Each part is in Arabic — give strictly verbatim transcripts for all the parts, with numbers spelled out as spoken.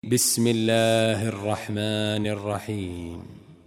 بسم الله الرحمن الرحيم.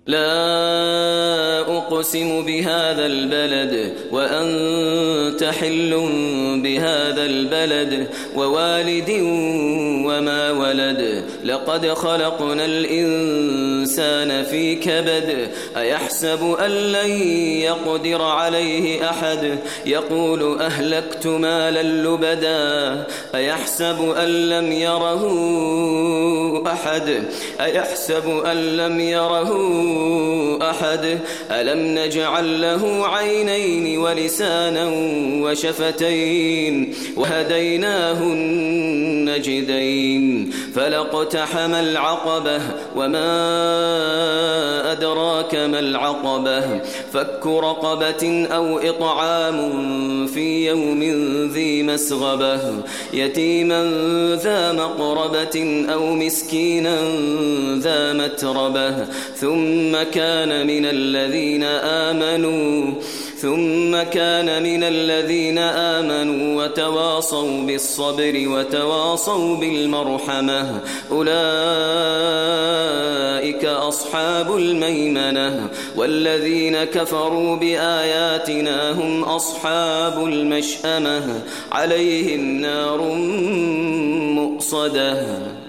لا أقسم بهذا البلد وأنت حل بهذا البلد ووالد وما ولد لقد خلقنا الإنسان في كبد أيحسب أن لن يقدر عليه أحد يقول أهلكت مالا لبدا أيحسب أن لم يره أحد أيحسب أن لم يره أحد ألم نجعل له عينين ولسانا وشفتين وهديناه النجدين فلاقتحم العقبة وما أدراك ما العقبة فك رقبة أو إطعام في يوم ذي مسغبة يتيما ذا مقربة أو مسكينا ذا متربة ثم كان من الذين آمنوا ثم كان من الذين آمنوا وتواصوا بالصبر وتواصوا بالمرحمة أولئك أصحاب الميمنة والذين كفروا بآياتنا هم أصحاب المشأمة عليهم نار مؤصدة.